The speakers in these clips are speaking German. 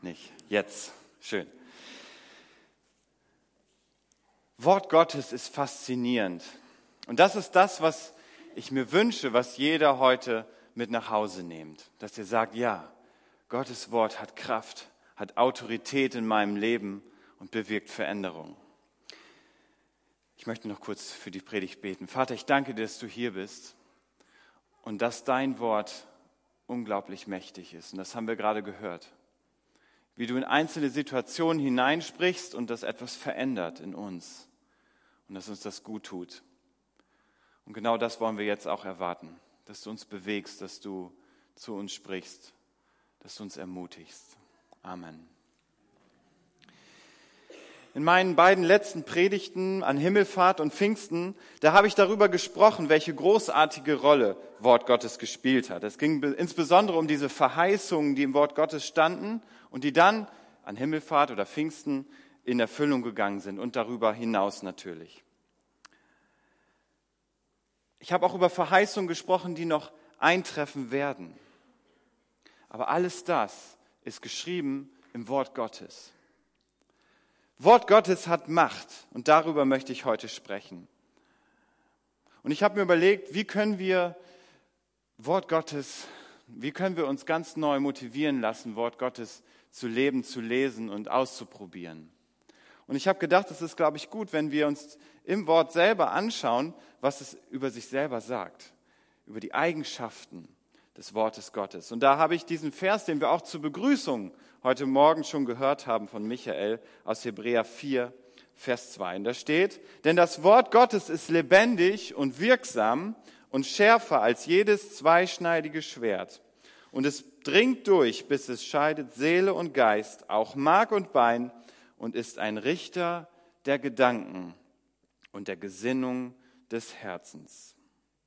Nicht. Jetzt. Schön. Wort Gottes ist faszinierend. Und das ist das, was ich mir wünsche, was jeder heute mit nach Hause nimmt. Dass ihr sagt, ja, Gottes Wort hat Kraft, hat Autorität in meinem Leben und bewirkt Veränderung. Ich möchte noch kurz für die Predigt beten. Vater, ich danke dir, dass du hier bist und dass dein Wort unglaublich mächtig ist. Und das haben wir gerade gehört. Wie du in einzelne Situationen hineinsprichst und das etwas verändert in uns und dass uns das gut tut. Und genau das wollen wir jetzt auch erwarten, dass du uns bewegst, dass du zu uns sprichst, dass du uns ermutigst. Amen. In meinen beiden letzten Predigten an Himmelfahrt und Pfingsten, da habe ich darüber gesprochen, welche großartige Rolle Wort Gottes gespielt hat. Es ging insbesondere um diese Verheißungen, die im Wort Gottes standen und die dann an Himmelfahrt oder Pfingsten in Erfüllung gegangen sind und darüber hinaus natürlich. Ich habe auch über Verheißungen gesprochen, die noch eintreffen werden. Aber alles das ist geschrieben im Wort Gottes. Wort Gottes hat Macht und darüber möchte ich heute sprechen. Und ich habe mir überlegt, wie können wir uns ganz neu motivieren lassen, Wort Gottes zu leben, zu lesen und auszuprobieren. Und ich habe gedacht, es ist, glaube ich, gut, wenn wir uns im Wort selber anschauen, was es über sich selber sagt, über die Eigenschaften des Wortes Gottes. Und da habe ich diesen Vers, den wir auch zur Begrüßung heute Morgen schon gehört haben von Michael aus Hebräer 4, Vers 2. Und da steht, denn das Wort Gottes ist lebendig und wirksam und schärfer als jedes zweischneidige Schwert. Und es dringt durch, bis es scheidet Seele und Geist, auch Mark und Bein, und ist ein Richter der Gedanken und der Gesinnung des Herzens.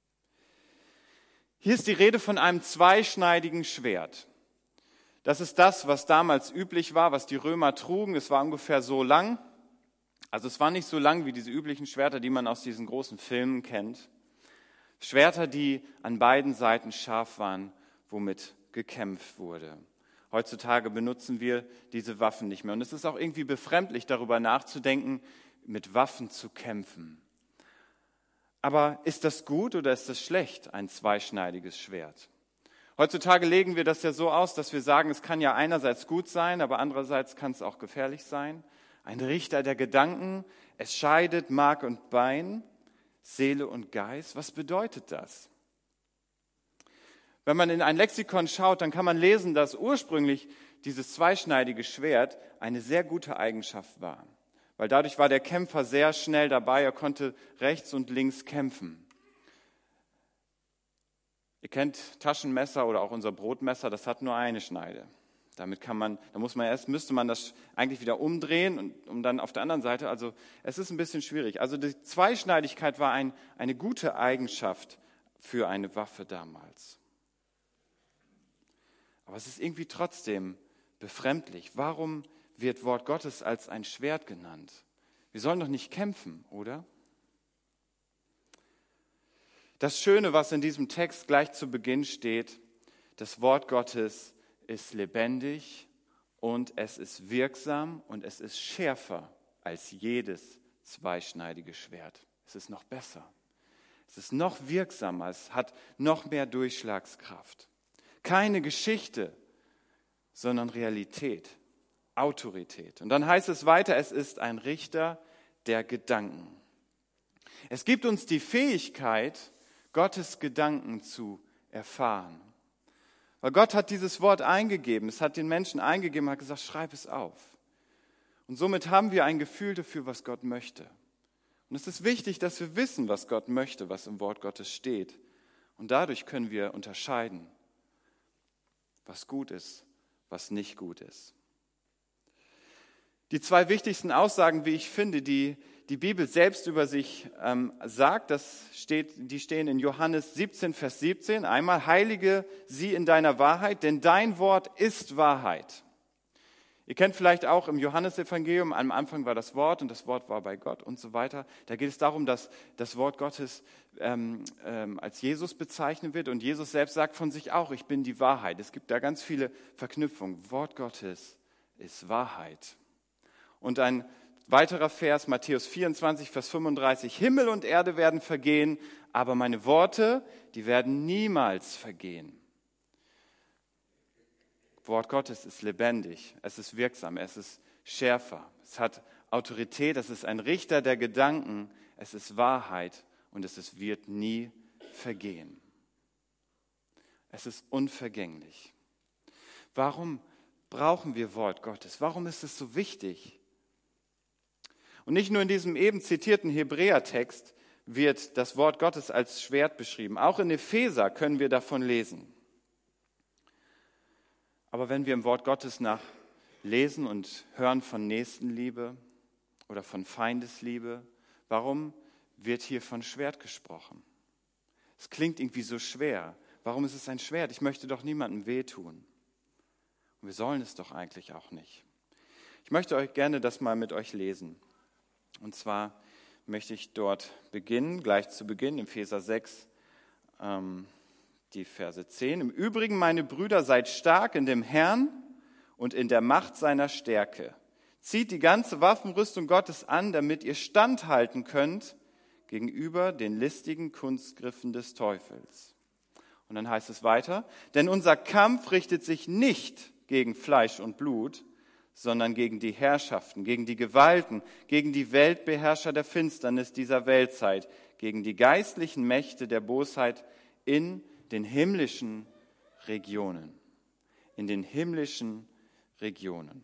Hier ist die Rede von einem zweischneidigen Schwert. Das ist das, was damals üblich war, was die Römer trugen. Es war ungefähr so lang. Also es war nicht so lang wie diese üblichen Schwerter, die man aus diesen großen Filmen kennt. Schwerter, die an beiden Seiten scharf waren, womit gekämpft wurde. Heutzutage benutzen wir diese Waffen nicht mehr. Und es ist auch irgendwie befremdlich, darüber nachzudenken, mit Waffen zu kämpfen. Aber ist das gut oder ist das schlecht, ein zweischneidiges Schwert? Heutzutage legen wir das ja so aus, dass wir sagen, es kann ja einerseits gut sein, aber andererseits kann es auch gefährlich sein. Ein Richter der Gedanken, es scheidet Mark und Bein, Seele und Geist. Was bedeutet das? Wenn man in ein Lexikon schaut, dann kann man lesen, dass ursprünglich dieses zweischneidige Schwert eine sehr gute Eigenschaft war. Weil dadurch war der Kämpfer sehr schnell dabei, er konnte rechts und links kämpfen. Ihr kennt Taschenmesser oder auch unser Brotmesser, das hat nur eine Schneide. Müsste man das eigentlich wieder umdrehen und um dann auf der anderen Seite, also es ist ein bisschen schwierig. Also die Zweischneidigkeit war eine gute Eigenschaft für eine Waffe damals. Aber es ist irgendwie trotzdem befremdlich. Warum wird Wort Gottes als ein Schwert genannt? Wir sollen doch nicht kämpfen, oder? Das Schöne, was in diesem Text gleich zu Beginn steht, das Wort Gottes ist lebendig und es ist wirksam und es ist schärfer als jedes zweischneidige Schwert. Es ist noch besser. Es ist noch wirksamer, es hat noch mehr Durchschlagskraft. Keine Geschichte, sondern Realität, Autorität. Und dann heißt es weiter, es ist ein Richter der Gedanken. Es gibt uns die Fähigkeit, Gottes Gedanken zu erfahren. Weil Gott hat dieses Wort eingegeben, es hat den Menschen eingegeben, hat gesagt, schreib es auf. Und somit haben wir ein Gefühl dafür, was Gott möchte. Und es ist wichtig, dass wir wissen, was Gott möchte, was im Wort Gottes steht. Und dadurch können wir unterscheiden, was gut ist, was nicht gut ist. Die zwei wichtigsten Aussagen, wie ich finde, die die Bibel selbst über sich sagt, die stehen in Johannes 17, Vers 17. Einmal, heilige sie in deiner Wahrheit, denn dein Wort ist Wahrheit. Ihr kennt vielleicht auch im Johannesevangelium, am Anfang war das Wort und das Wort war bei Gott und so weiter. Da geht es darum, dass das Wort Gottes als Jesus bezeichnet wird und Jesus selbst sagt von sich auch, ich bin die Wahrheit. Es gibt da ganz viele Verknüpfungen. Wort Gottes ist Wahrheit. Und ein weiterer Vers, Matthäus 24, Vers 35, Himmel und Erde werden vergehen, aber meine Worte, die werden niemals vergehen. Wort Gottes ist lebendig, es ist wirksam, es ist schärfer, es hat Autorität, es ist ein Richter der Gedanken, es ist Wahrheit und es wird nie vergehen. Es ist unvergänglich. Warum brauchen wir Wort Gottes? Warum ist es so wichtig? Und nicht nur in diesem eben zitierten Hebräertext wird das Wort Gottes als Schwert beschrieben. Auch in Epheser können wir davon lesen. Aber wenn wir im Wort Gottes lesen und hören von Nächstenliebe oder von Feindesliebe, warum wird hier von Schwert gesprochen? Es klingt irgendwie so schwer. Warum ist es ein Schwert? Ich möchte doch niemandem wehtun. Und wir sollen es doch eigentlich auch nicht. Ich möchte euch gerne das mal mit euch lesen. Und zwar möchte ich dort beginnen, gleich zu Beginn, im Epheser 6, die Verse 10. Im Übrigen, meine Brüder, seid stark in dem Herrn und in der Macht seiner Stärke. Zieht die ganze Waffenrüstung Gottes an, damit ihr standhalten könnt gegenüber den listigen Kunstgriffen des Teufels. Und dann heißt es weiter, denn unser Kampf richtet sich nicht gegen Fleisch und Blut, sondern gegen die Herrschaften, gegen die Gewalten, gegen die Weltbeherrscher der Finsternis dieser Weltzeit, gegen die geistlichen Mächte der Bosheit in den himmlischen Regionen. In den himmlischen Regionen.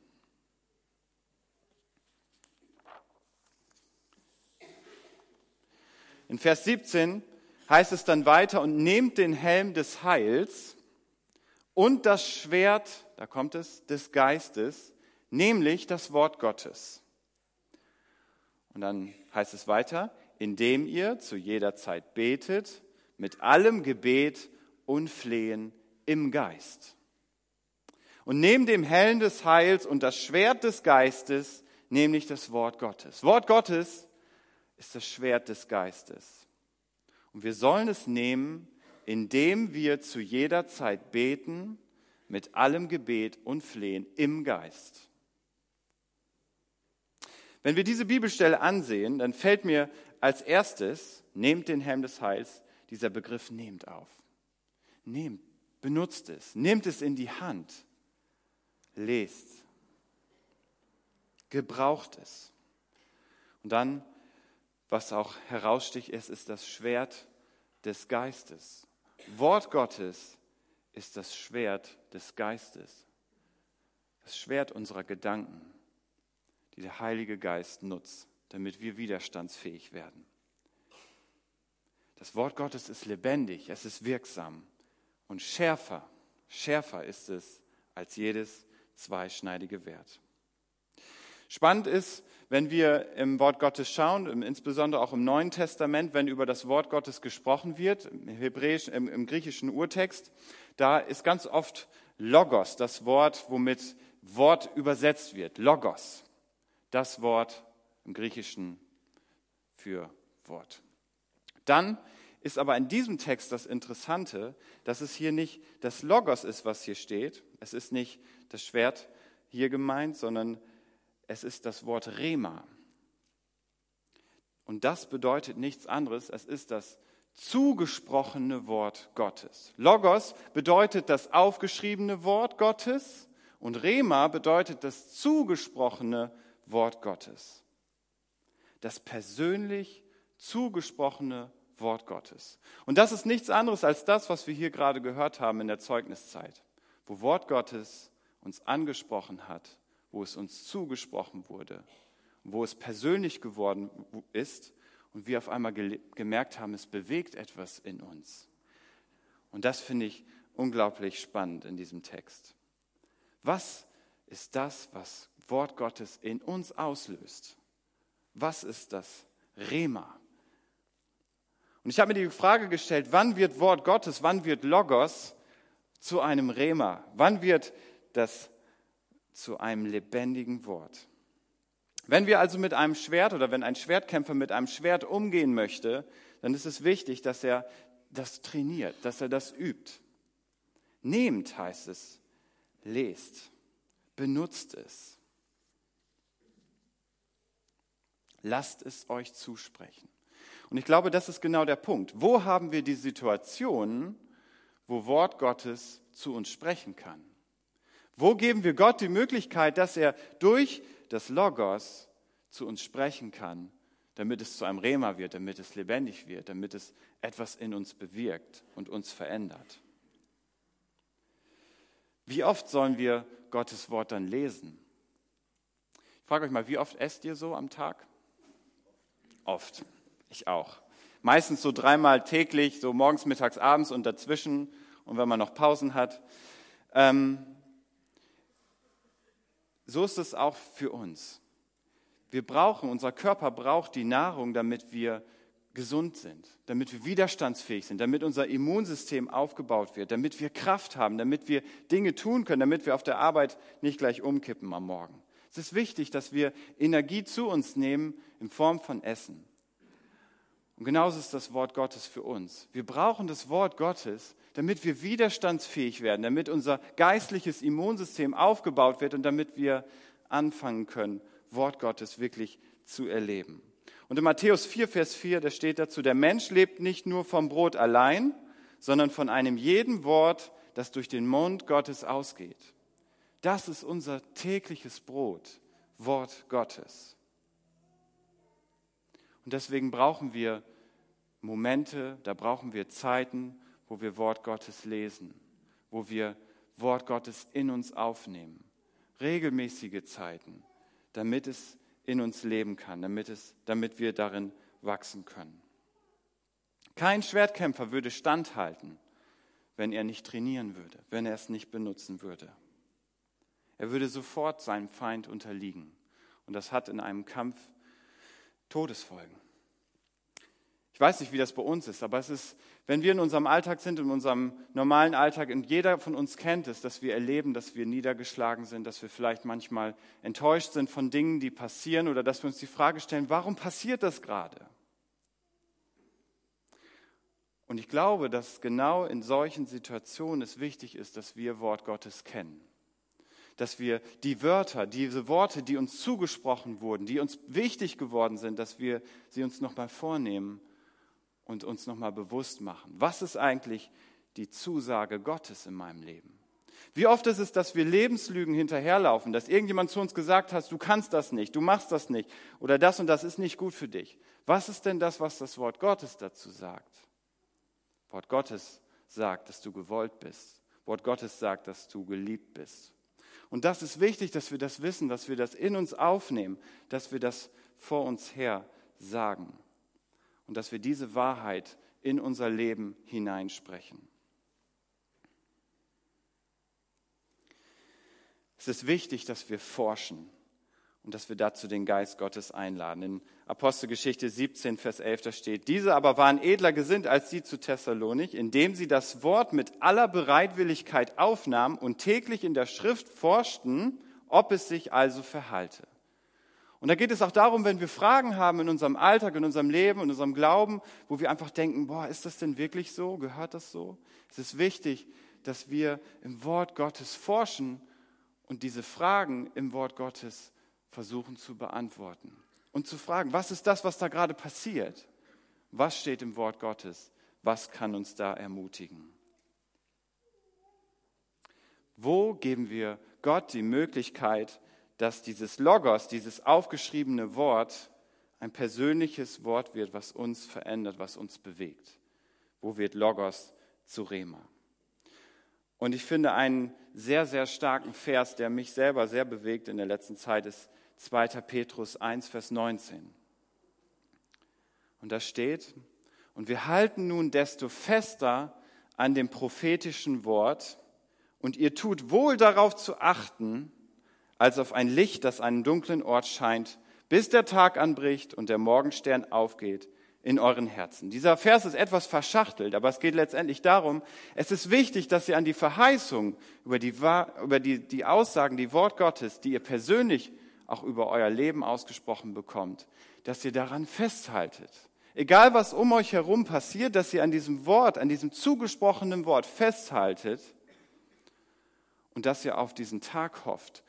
In Vers 17 heißt es dann weiter, und nehmt den Helm des Heils und das Schwert, da kommt es, des Geistes, nämlich das Wort Gottes. Und dann heißt es weiter, indem ihr zu jeder Zeit betet, mit allem Gebet und Flehen im Geist. Und neben dem Helm des Heils und das Schwert des Geistes, nämlich das Wort Gottes. Wort Gottes ist das Schwert des Geistes. Und wir sollen es nehmen, indem wir zu jeder Zeit beten, mit allem Gebet und Flehen im Geist. Wenn wir diese Bibelstelle ansehen, dann fällt mir als erstes, nehmt den Helm des Heils, dieser Begriff nehmt auf. Nehmt, benutzt es, nehmt es in die Hand, lest, gebraucht es. Und dann, was auch heraussticht, ist das Schwert des Geistes. Wort Gottes ist das Schwert des Geistes, das Schwert unserer Gedanken, die der Heilige Geist nutzt, damit wir widerstandsfähig werden. Das Wort Gottes ist lebendig, es ist wirksam und schärfer ist es als jedes zweischneidige Schwert. Spannend ist, wenn wir im Wort Gottes schauen, insbesondere auch im Neuen Testament, wenn über das Wort Gottes gesprochen wird, im griechischen Urtext, da ist ganz oft Logos, das Wort, womit Wort übersetzt wird. Logos, das Wort im Griechischen für Wort. Dann ist aber in diesem Text das Interessante, dass es hier nicht das Logos ist, was hier steht. Es ist nicht das Schwert hier gemeint, sondern es ist das Wort Rema. Und das bedeutet nichts anderes, es ist das zugesprochene Wort Gottes. Logos bedeutet das aufgeschriebene Wort Gottes und Rema bedeutet das zugesprochene Wort Gottes. Das persönlich zugesprochene Wort Gottes. Und das ist nichts anderes als das, was wir hier gerade gehört haben in der Zeugniszeit, wo Wort Gottes uns angesprochen hat, wo es uns zugesprochen wurde, wo es persönlich geworden ist und wir auf einmal gemerkt haben, es bewegt etwas in uns. Und das finde ich unglaublich spannend in diesem Text. Was ist das, was Wort Gottes in uns auslöst? Was ist das Rema? Und ich habe mir die Frage gestellt, wann wird Wort Gottes, wann wird Logos zu einem Rema? Wann wird das zu einem lebendigen Wort? Wenn wir also mit einem Schwert oder wenn ein Schwertkämpfer mit einem Schwert umgehen möchte, dann ist es wichtig, dass er das trainiert, dass er das übt. Nehmt heißt es, lest, benutzt es. Lasst es euch zusprechen. Und ich glaube, das ist genau der Punkt. Wo haben wir die Situation, wo Wort Gottes zu uns sprechen kann? Wo geben wir Gott die Möglichkeit, dass er durch das Logos zu uns sprechen kann, damit es zu einem Rema wird, damit es lebendig wird, damit es etwas in uns bewirkt und uns verändert? Wie oft sollen wir Gottes Wort dann lesen? Ich frage euch mal, wie oft esst ihr so am Tag? Oft. Ich auch. Meistens so 3-mal täglich, so morgens, mittags, abends und dazwischen und wenn man noch Pausen hat. So ist es auch für uns. Unser Körper braucht die Nahrung, damit wir gesund sind, damit wir widerstandsfähig sind, damit unser Immunsystem aufgebaut wird, damit wir Kraft haben, damit wir Dinge tun können, damit wir auf der Arbeit nicht gleich umkippen am Morgen. Es ist wichtig, dass wir Energie zu uns nehmen in Form von Essen. Und genauso ist das Wort Gottes für uns. Wir brauchen das Wort Gottes, damit wir widerstandsfähig werden, damit unser geistliches Immunsystem aufgebaut wird und damit wir anfangen können, Wort Gottes wirklich zu erleben. Und in Matthäus 4, Vers 4, da steht dazu, der Mensch lebt nicht nur vom Brot allein, sondern von einem jeden Wort, das durch den Mund Gottes ausgeht. Das ist unser tägliches Brot, Wort Gottes. Und deswegen brauchen wir Momente, da brauchen wir Zeiten, wo wir Wort Gottes lesen, wo wir Wort Gottes in uns aufnehmen. Regelmäßige Zeiten, damit es in uns leben kann, damit wir darin wachsen können. Kein Schwertkämpfer würde standhalten, wenn er nicht trainieren würde, wenn er es nicht benutzen würde. Er würde sofort seinem Feind unterliegen. Und das hat in einem Kampf Todesfolgen. Ich weiß nicht, wie das bei uns ist, aber es ist, wenn wir in unserem Alltag sind, in unserem normalen Alltag, und jeder von uns kennt es, dass wir erleben, dass wir niedergeschlagen sind, dass wir vielleicht manchmal enttäuscht sind von Dingen, die passieren, oder dass wir uns die Frage stellen, warum passiert das gerade? Und ich glaube, dass genau in solchen Situationen es wichtig ist, dass wir Wort Gottes kennen. Dass wir diese Worte, die uns zugesprochen wurden, die uns wichtig geworden sind, dass wir sie uns nochmal vornehmen und uns nochmal bewusst machen. Was ist eigentlich die Zusage Gottes in meinem Leben? Wie oft ist es, dass wir Lebenslügen hinterherlaufen, dass irgendjemand zu uns gesagt hat, du kannst das nicht, du machst das nicht oder das und das ist nicht gut für dich. Was ist denn das, was das Wort Gottes dazu sagt? Wort Gottes sagt, dass du gewollt bist. Wort Gottes sagt, dass du geliebt bist. Und das ist wichtig, dass wir das wissen, dass wir das in uns aufnehmen, dass wir das vor uns her sagen und dass wir diese Wahrheit in unser Leben hineinsprechen. Es ist wichtig, dass wir forschen und dass wir dazu den Geist Gottes einladen. In Apostelgeschichte 17, Vers 11, da steht, diese aber waren edler gesinnt als die zu Thessalonik, indem sie das Wort mit aller Bereitwilligkeit aufnahmen und täglich in der Schrift forschten, ob es sich also verhalte. Und da geht es auch darum, wenn wir Fragen haben in unserem Alltag, in unserem Leben, in unserem Glauben, wo wir einfach denken, ist das denn wirklich so? Gehört das so? Es ist wichtig, dass wir im Wort Gottes forschen und diese Fragen im Wort Gottes versuchen zu beantworten. Und zu fragen, was ist das, was da gerade passiert? Was steht im Wort Gottes? Was kann uns da ermutigen? Wo geben wir Gott die Möglichkeit, dass dieses Logos, dieses aufgeschriebene Wort, ein persönliches Wort wird, was uns verändert, was uns bewegt? Wo wird Logos zu Rema? Und ich finde einen sehr, sehr starken Vers, der mich selber sehr bewegt in der letzten Zeit, ist 2. Petrus 1, Vers 19. Und da steht, und wir halten nun desto fester an dem prophetischen Wort, und ihr tut wohl darauf zu achten, als auf ein Licht, das an einem dunklen Ort scheint, bis der Tag anbricht und der Morgenstern aufgeht in euren Herzen. Dieser Vers ist etwas verschachtelt, aber es geht letztendlich darum, es ist wichtig, dass ihr an die Verheißung, über die Aussagen, die Wort Gottes, die ihr persönlich auch über euer Leben ausgesprochen bekommt, dass ihr daran festhaltet. Egal, was um euch herum passiert, dass ihr an diesem Wort, an diesem zugesprochenen Wort festhaltet und dass ihr auf diesen Tag hofft,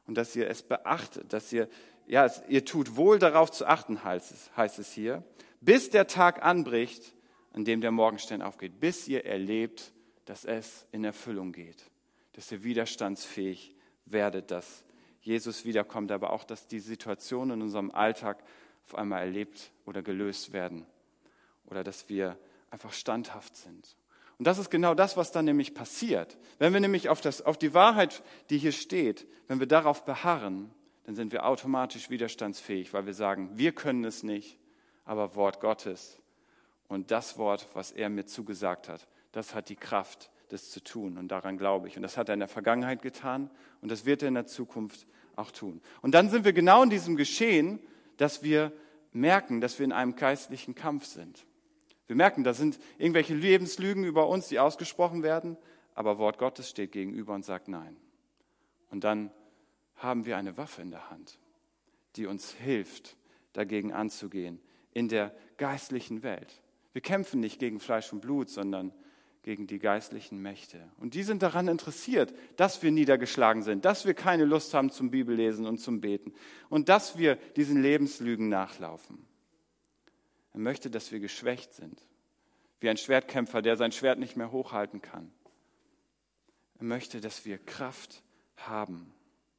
und dass ihr es beachtet, dass ihr tut wohl darauf zu achten, heißt es hier, bis der Tag anbricht, an dem der Morgenstern aufgeht, bis ihr erlebt, dass es in Erfüllung geht, dass ihr widerstandsfähig werdet, dass Jesus wiederkommt, aber auch, dass die Situationen in unserem Alltag auf einmal erlebt oder gelöst werden oder dass wir einfach standhaft sind. Und das ist genau das, was dann nämlich passiert. Wenn wir nämlich auf die Wahrheit, die hier steht, wenn wir darauf beharren, dann sind wir automatisch widerstandsfähig, weil wir sagen, wir können es nicht, aber Wort Gottes und das Wort, was er mir zugesagt hat, das hat die Kraft, das zu tun. Und daran glaube ich. Und das hat er in der Vergangenheit getan und das wird er in der Zukunft auch tun. Und dann sind wir genau in diesem Geschehen, dass wir merken, dass wir in einem geistlichen Kampf sind. Wir merken, da sind irgendwelche Lebenslügen über uns, die ausgesprochen werden, aber Wort Gottes steht gegenüber und sagt nein. Und dann haben wir eine Waffe in der Hand, die uns hilft, dagegen anzugehen in der geistlichen Welt. Wir kämpfen nicht gegen Fleisch und Blut, sondern gegen die geistlichen Mächte. Und die sind daran interessiert, dass wir niedergeschlagen sind, dass wir keine Lust haben zum Bibellesen und zum Beten und dass wir diesen Lebenslügen nachlaufen. Er möchte, dass wir geschwächt sind, wie ein Schwertkämpfer, der sein Schwert nicht mehr hochhalten kann. Er möchte, dass wir Kraft haben.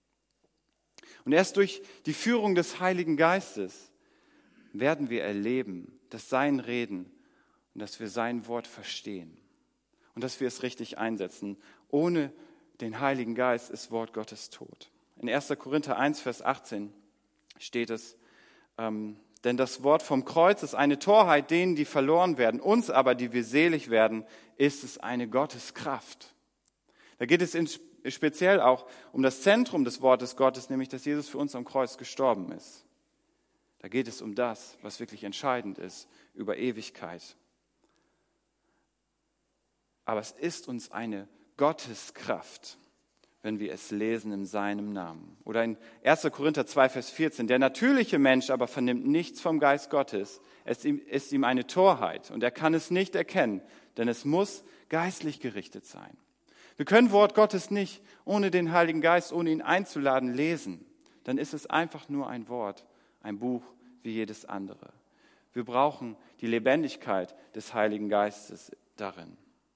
Und erst durch die Führung des Heiligen Geistes werden wir erleben, dass sein Reden und dass wir sein Wort verstehen und dass wir es richtig einsetzen. Ohne den Heiligen Geist ist Wort Gottes tot. In 1. Korinther 1, Vers 18 steht es, denn das Wort vom Kreuz ist eine Torheit denen, die verloren werden. Uns aber, die wir selig werden, ist es eine Gotteskraft. Da geht es speziell auch um das Zentrum des Wortes Gottes, nämlich dass Jesus für uns am Kreuz gestorben ist. Da geht es um das, was wirklich entscheidend ist, über Ewigkeit. Aber es ist uns eine Gotteskraft, wenn wir es lesen in seinem Namen. Oder in 1. Korinther 2, Vers 14. Der natürliche Mensch aber vernimmt nichts vom Geist Gottes. Es ist ihm eine Torheit und er kann es nicht erkennen, denn es muss geistlich gerichtet sein. Wir können Wort Gottes nicht ohne den Heiligen Geist, ohne ihn einzuladen, lesen. Dann ist es einfach nur ein Wort, ein Buch wie jedes andere. Wir brauchen die Lebendigkeit des Heiligen Geistes darin.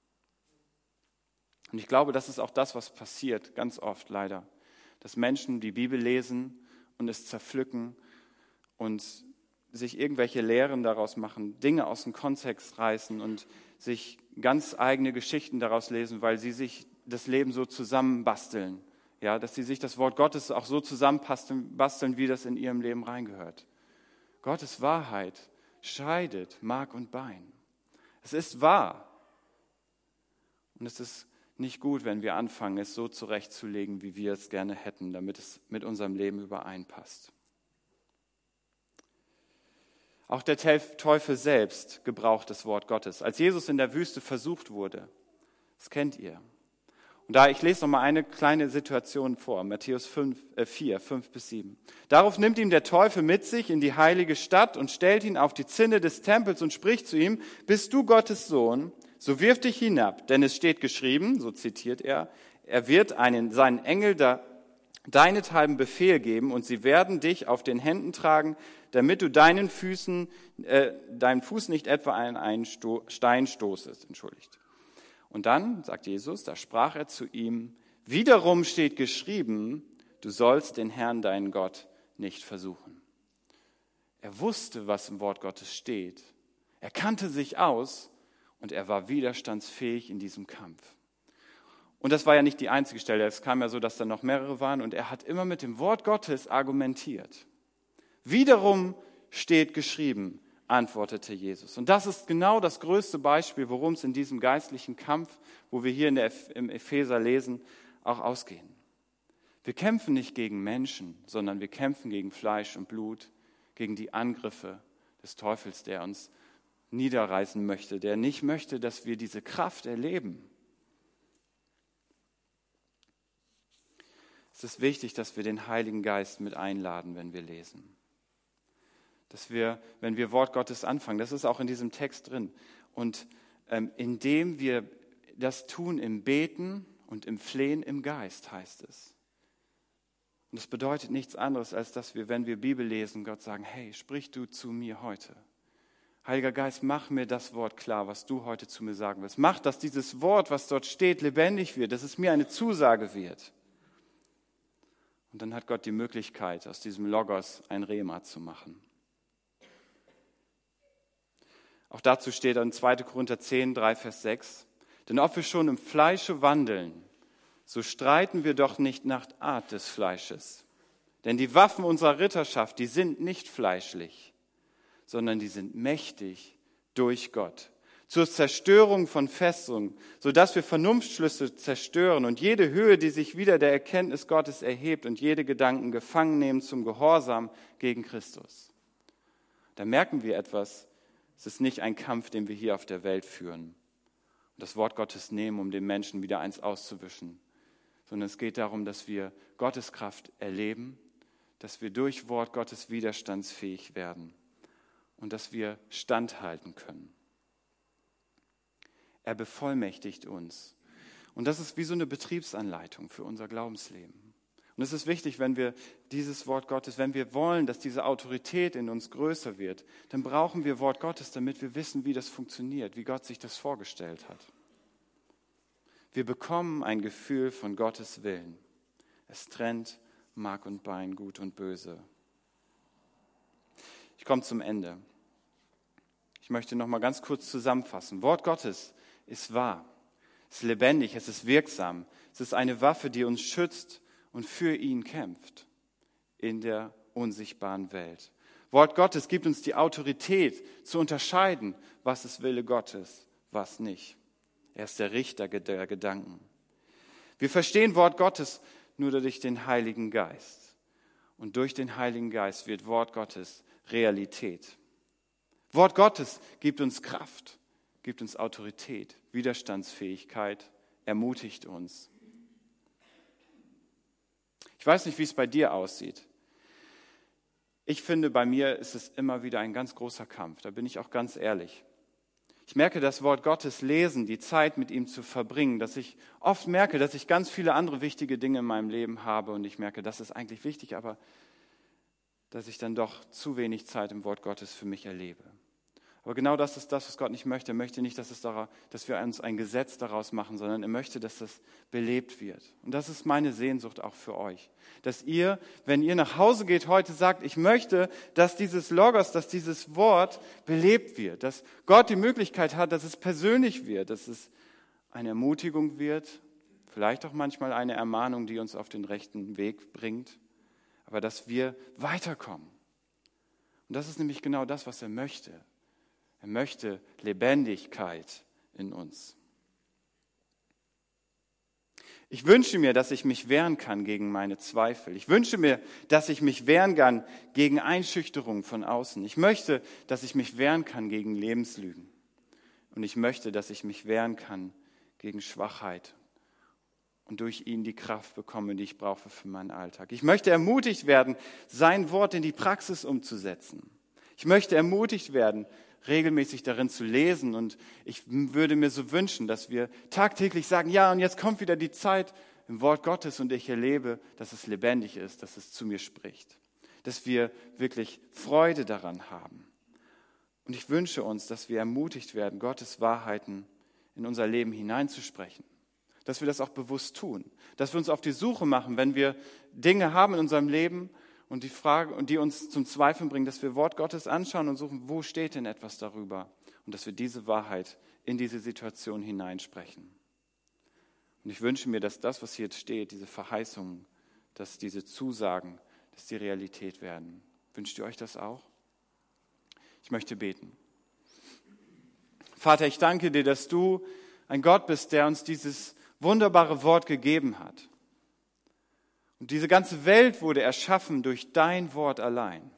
Und ich glaube, das ist auch das, was passiert, ganz oft leider, dass Menschen die Bibel lesen und es zerpflücken und sich irgendwelche Lehren daraus machen, Dinge aus dem Kontext reißen und sich ganz eigene Geschichten daraus lesen, weil sie sich das Leben so zusammenbasteln, ja, dass sie sich das Wort Gottes auch so zusammenbasteln, wie das in ihrem Leben reingehört. Gottes Wahrheit scheidet Mark und Bein. Es ist wahr und es ist nicht gut, wenn wir anfangen, es so zurechtzulegen, wie wir es gerne hätten, damit es mit unserem Leben übereinpasst. Auch der Teufel selbst gebraucht das Wort Gottes. Als Jesus in der Wüste versucht wurde, das kennt ihr. Und ich lese noch mal eine kleine Situation vor, Matthäus 4, 5 bis 7. Darauf nimmt ihn der Teufel mit sich in die heilige Stadt und stellt ihn auf die Zinne des Tempels und spricht zu ihm, bist du Gottes Sohn, so wirf dich hinab, denn es steht geschrieben, so zitiert er wird seinen Engel deinethalben Befehl geben und sie werden dich auf den Händen tragen, damit du deinen Fuß nicht etwa an einen Stein stoßest. Entschuldigt. Und dann, sagt Jesus, da sprach er zu ihm, wiederum steht geschrieben, du sollst den Herrn, deinen Gott, nicht versuchen. Er wusste, was im Wort Gottes steht. Er kannte sich aus und er war widerstandsfähig in diesem Kampf. Und das war ja nicht die einzige Stelle. Es kam ja so, dass da noch mehrere waren und er hat immer mit dem Wort Gottes argumentiert. Wiederum steht geschrieben, antwortete Jesus. Und das ist genau das größte Beispiel, worum es in diesem geistlichen Kampf, wo wir hier im Epheser lesen, auch ausgehen. Wir kämpfen nicht gegen Menschen, sondern wir kämpfen gegen Fleisch und Blut, gegen die Angriffe des Teufels, der uns niederreißen möchte, der nicht möchte, dass wir diese Kraft erleben. Es ist wichtig, dass wir den Heiligen Geist mit einladen, wenn wir lesen. Dass wir, wenn wir Wort Gottes anfangen, das ist auch in diesem Text drin. Und indem wir das tun im Beten und im Flehen im Geist, heißt es. Und Und das bedeutet nichts anderes, als dass wir, wenn wir Bibel lesen, Gott sagen, hey, sprich du zu mir heute. Heiliger Geist, mach mir das Wort klar, was du heute zu mir sagen willst. Mach, dass dieses Wort, was dort steht, lebendig wird, dass es mir eine Zusage wird. Und dann hat Gott die Möglichkeit, aus diesem Logos ein Rema zu machen. Auch dazu steht in 2. Korinther 10, 3, Vers 6. Denn ob wir schon im Fleische wandeln, so streiten wir doch nicht nach Art des Fleisches. Denn die Waffen unserer Ritterschaft, die sind nicht fleischlich, sondern die sind mächtig durch Gott. Zur Zerstörung von Festungen, sodass wir Vernunftschlüsse zerstören und jede Höhe, die sich wider der Erkenntnis Gottes erhebt und jede Gedanken gefangen nehmen zum Gehorsam gegen Christus. Da merken wir etwas, es ist nicht ein Kampf, den wir hier auf der Welt führen und das Wort Gottes nehmen, um den Menschen wieder eins auszuwischen, sondern es geht darum, dass wir Gottes Kraft erleben, dass wir durch Wort Gottes widerstandsfähig werden und dass wir standhalten können. Er bevollmächtigt uns. Und das ist wie so eine Betriebsanleitung für unser Glaubensleben. Und es ist wichtig, wenn wir dieses Wort Gottes, wenn wir wollen, dass diese Autorität in uns größer wird, dann brauchen wir Wort Gottes, damit wir wissen, wie das funktioniert, wie Gott sich das vorgestellt hat. Wir bekommen ein Gefühl von Gottes Willen. Es trennt Mark und Bein, Gut und Böse. Ich komme zum Ende. Ich möchte noch mal ganz kurz zusammenfassen. Wort Gottes ist wahr, es ist lebendig, es ist wirksam. Es ist eine Waffe, die uns schützt und für ihn kämpft in der unsichtbaren Welt. Wort Gottes gibt uns die Autorität zu unterscheiden, was ist Wille Gottes, was nicht. Er ist der Richter der Gedanken. Wir verstehen Wort Gottes nur durch den Heiligen Geist. Und durch den Heiligen Geist wird Wort Gottes Realität. Wort Gottes gibt uns Kraft, gibt uns Autorität, Widerstandsfähigkeit, ermutigt uns. Ich weiß nicht, wie es bei dir aussieht. Ich finde, bei mir ist es immer wieder ein ganz großer Kampf, da bin ich auch ganz ehrlich. Ich merke, das Wort Gottes lesen, die Zeit mit ihm zu verbringen, dass ich oft merke, dass ich ganz viele andere wichtige Dinge in meinem Leben habe und ich merke, das ist eigentlich wichtig, aber dass ich dann doch zu wenig Zeit im Wort Gottes für mich erlebe. Aber genau das ist das, was Gott nicht möchte. Er möchte nicht, dass wir uns ein Gesetz daraus machen, sondern er möchte, dass das belebt wird. Und das ist meine Sehnsucht auch für euch. Dass ihr, wenn ihr nach Hause geht, heute sagt, ich möchte, dass dieses Logos, dass dieses Wort belebt wird. Dass Gott die Möglichkeit hat, dass es persönlich wird, dass es eine Ermutigung wird, vielleicht auch manchmal eine Ermahnung, die uns auf den rechten Weg bringt, aber dass wir weiterkommen. Und das ist nämlich genau das, was er möchte. Er möchte Lebendigkeit in uns. Ich wünsche mir, dass ich mich wehren kann gegen meine Zweifel. Ich wünsche mir, dass ich mich wehren kann gegen Einschüchterung von außen. Ich möchte, dass ich mich wehren kann gegen Lebenslügen. Und ich möchte, dass ich mich wehren kann gegen Schwachheit und durch ihn die Kraft bekomme, die ich brauche für meinen Alltag. Ich möchte ermutigt werden, sein Wort in die Praxis umzusetzen. Ich möchte ermutigt werden, regelmäßig darin zu lesen und ich würde mir so wünschen, dass wir tagtäglich sagen, ja, und jetzt kommt wieder die Zeit im Wort Gottes und ich erlebe, dass es lebendig ist, dass es zu mir spricht, dass wir wirklich Freude daran haben. Und ich wünsche uns, dass wir ermutigt werden, Gottes Wahrheiten in unser Leben hineinzusprechen, dass wir das auch bewusst tun, dass wir uns auf die Suche machen, wenn wir Dinge haben in unserem Leben, und die Frage, und die uns zum Zweifeln bringen, dass wir Wort Gottes anschauen und suchen, wo steht denn etwas darüber? Und dass wir diese Wahrheit in diese Situation hineinsprechen. Und ich wünsche mir, dass das, was hier jetzt steht, diese Verheißungen, dass diese Zusagen, dass die Realität werden. Wünscht ihr euch das auch? Ich möchte beten. Vater, ich danke dir, dass du ein Gott bist, der uns dieses wunderbare Wort gegeben hat. Und diese ganze Welt wurde erschaffen durch dein Wort allein.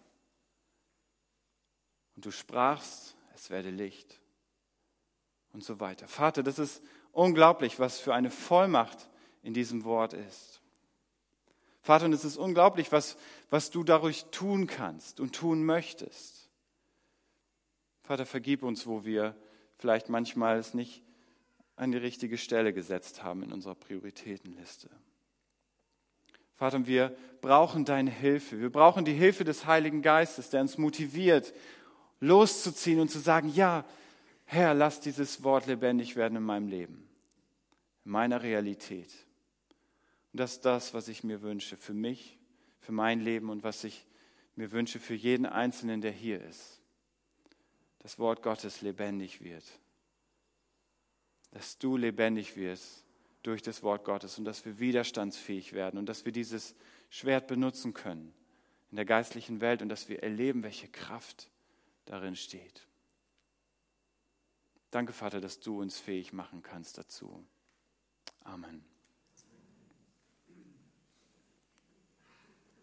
Und du sprachst, es werde Licht und so weiter. Vater, das ist unglaublich, was für eine Vollmacht in diesem Wort ist. Vater, und es ist unglaublich, was du dadurch tun kannst und tun möchtest. Vater, vergib uns, wo wir vielleicht manchmal es nicht an die richtige Stelle gesetzt haben in unserer Prioritätenliste. Vater, wir brauchen deine Hilfe. Wir brauchen die Hilfe des Heiligen Geistes, der uns motiviert, loszuziehen und zu sagen, ja, Herr, lass dieses Wort lebendig werden in meinem Leben, in meiner Realität. Und das ist das, was ich mir wünsche für mich, für mein Leben und was ich mir wünsche für jeden Einzelnen, der hier ist. Das Wort Gottes lebendig wird. Dass du lebendig wirst durch das Wort Gottes und dass wir widerstandsfähig werden und dass wir dieses Schwert benutzen können in der geistlichen Welt und dass wir erleben, welche Kraft darin steht. Danke, Vater, dass du uns fähig machen kannst dazu. Amen.